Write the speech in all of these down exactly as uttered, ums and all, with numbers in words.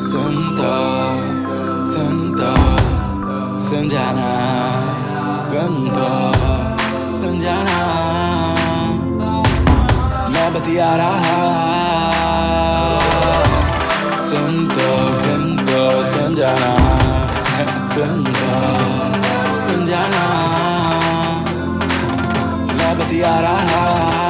सुन तो सुन तो सुन जाना, सुन तो सुन जाना, मैं बतिया रहा। सुन तो सुन तो सुन जाना, सुन तो सुन जाना, मैं बतिया रहा।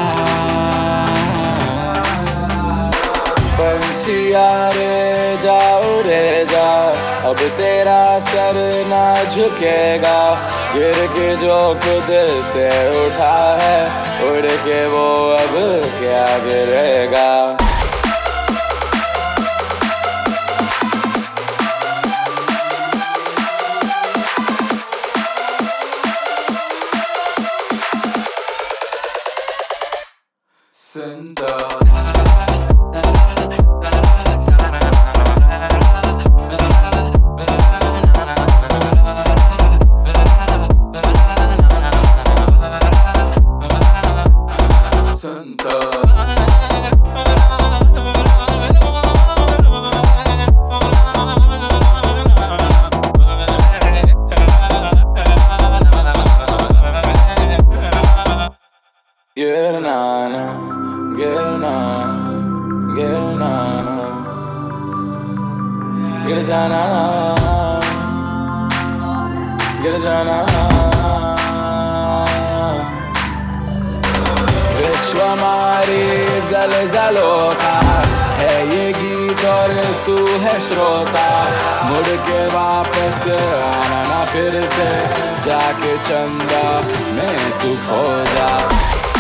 पंछिया रे जाओ रे जा, अब तेरा सर ना झुकेगा। गिर के जो खुद से उठा है, उड़ के वो अब क्या गिरेगा। सुन तो गिरना ना, गिरना गिरना ना, गिर जाना, गिर जाना। विश्व हमारी ज़लज़लों का है ये गीत और तू है श्रोता। मुड़ के वापस आना ना फिर से, जाके चंदा में तू खो जा।